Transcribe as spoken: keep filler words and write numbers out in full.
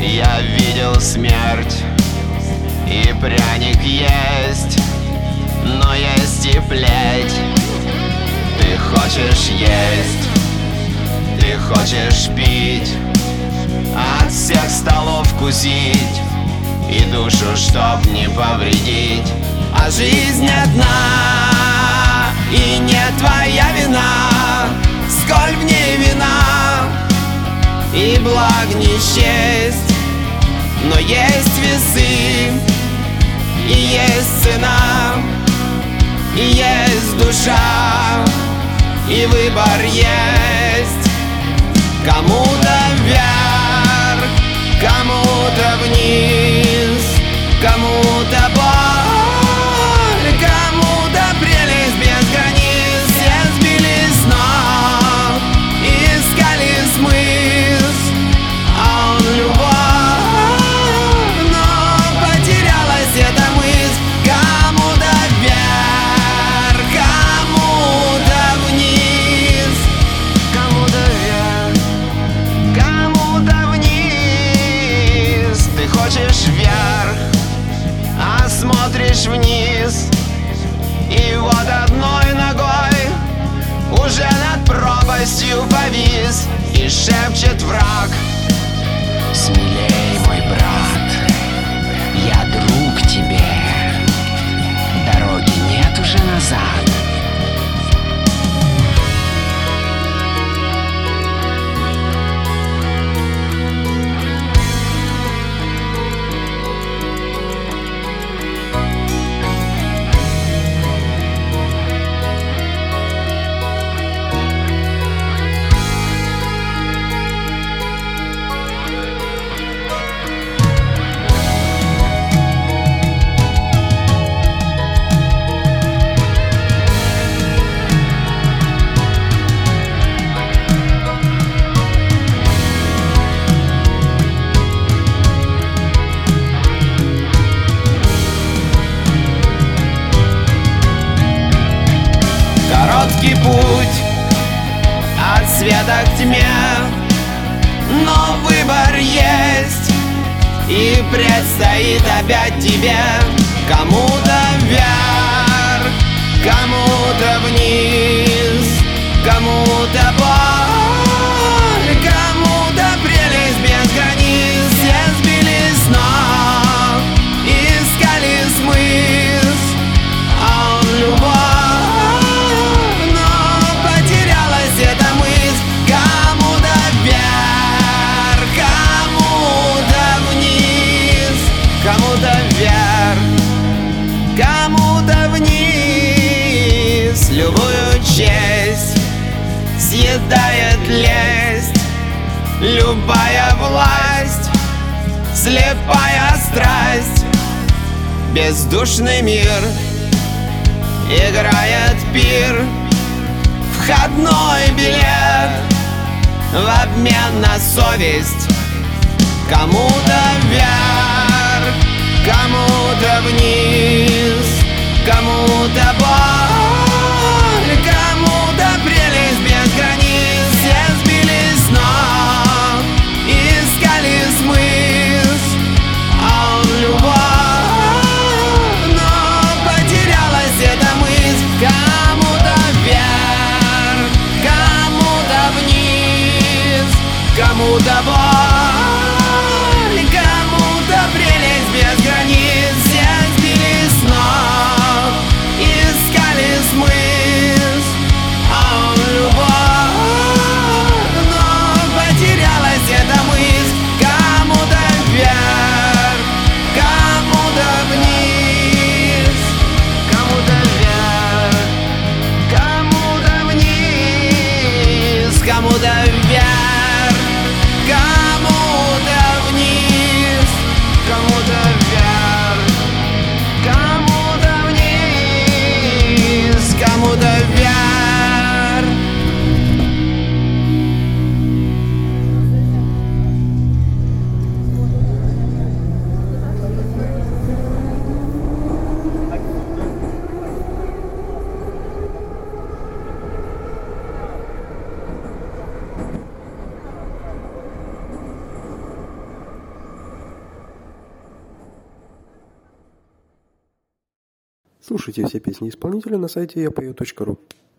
Я видел смерть, и пряник есть, но есть и плеть. Ты хочешь есть, ты хочешь пить, от всех столов вкусить и душу, чтоб не повредить. А жизнь одна, и не твоя вина, сколь в ней вина и благ не счесть. Но есть весы, и есть цена, и есть душа, и выбор есть. Кому-то вверх, кому-то вниз, кому-то боль, кому-то прелесть без границ. Все сбились с ног, искали смысл, а он любовь, но потерялась эта мысль. Кому-то вверх, кому-то вниз, кому-то вверх, кому-то вниз. Ты хочешь вверх, а смотришь вниз, и вот одной ногой уже над пропастью повис. И шепчет враг: смелей, мой брат, я друг тебе, дороги нет уже назад. Короткий путь от света к тьме, но выбор есть, и предстоит опять тебе. Кому-то вверх, кому-то вниз, кому-то боль, кому-то прелесть без границ. Все сбились с ног, искали смысл, а он любовь, эта мысль. Кому-то вверх, кому-то вниз, кому-то вверх, кому-то вниз. Любую честь съедает лесть, любая власть, слепая страсть. Бездушный мир играет пир, входной билет в обмен на совесть. Кому-то вверх, кому-то вниз, кому-то боль, кому-то прелесть без границ. Все сбились с ног, искали смысл, а он любовь, но потерялась эта мысль. Кому-то вверх, кому-то вниз, кому-то боль, кому-то прелесть без границ. Все сбились с ног, искали смысл, а он любовь, но потерялась эта мысль. Кому-то вверх, кому-то вниз, кому-то вверх, кому-то вниз, кому-то вверх, кому-то вниз, кому-то вверх, кому-то вниз, кому-то вверх. Слушайте все песни исполнителя на сайте я пою точка ру.